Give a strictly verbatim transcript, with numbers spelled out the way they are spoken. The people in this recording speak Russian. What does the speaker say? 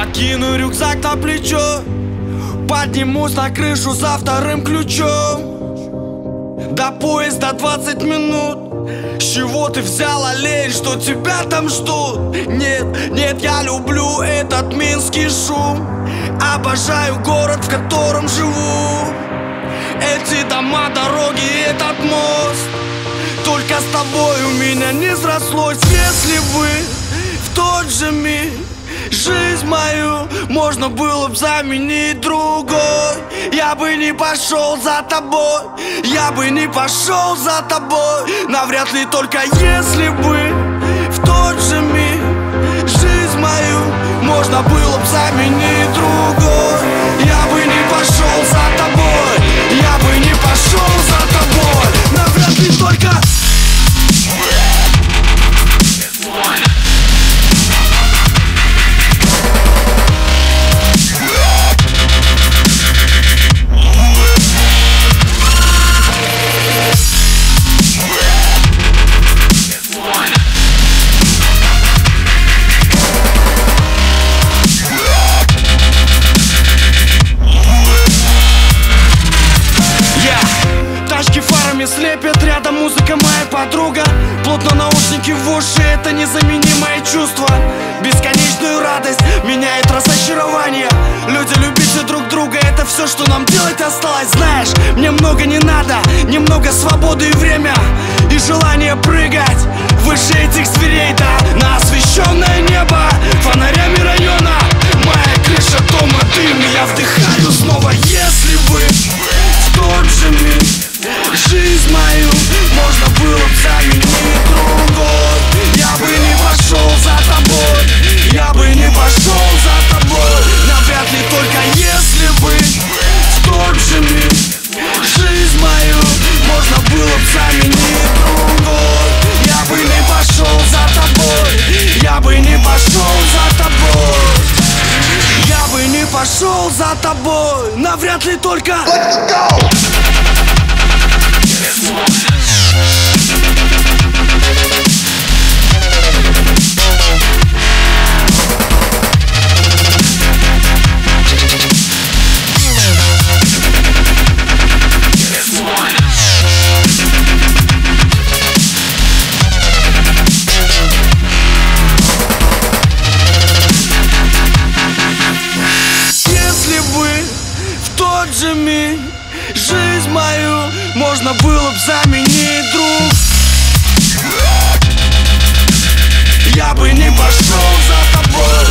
Кину рюкзак на плечо, поднимусь на крышу за вторым ключом. До поезда двадцать минут. С чего ты взял, олень, что тебя там ждут? Нет, нет, я люблю этот минский шум. Обожаю город, в котором живу. Эти дома, дороги, этот мост. Только с тобой у меня не срослось. Если бы в тот же миг жизнь мою можно было бы заменить другой, я бы не пошел за тобой, я бы не пошел за тобой. Навряд ли только если бы в тот же миг жизнь мою можно было бы заменить другой, я бы не пошел за тобой, я бы не пошел за тобой. Навряд ли только слепят, рядом музыка моя подруга. Плотно наушники в уши, это незаменимое чувство. Бесконечную радость меняет разочарование. Люди, любите друг друга, это все, что нам делать осталось. Знаешь, мне много не надо, немного свободы и время, и желание прыгать выше этих зверей, да, на освещенное небо фонарями района. Моя крыша дома, дым, и я вдыхаю снова. Если бы в тот же миг жизнь мою можно было бы заменить другой, я бы не пошел за тобой, я бы не пошел за тобой. Навряд ли только если бы в тот же миг жизнь мою можно было бы заменить другой, я бы не пошел за тобой, я бы не пошел за тобой, я бы не пошел за тобой. Навряд ли только Let's go! Если бы в тот же миг жизнь мою можно было бы заменить друг, я бы не пошел за тобой,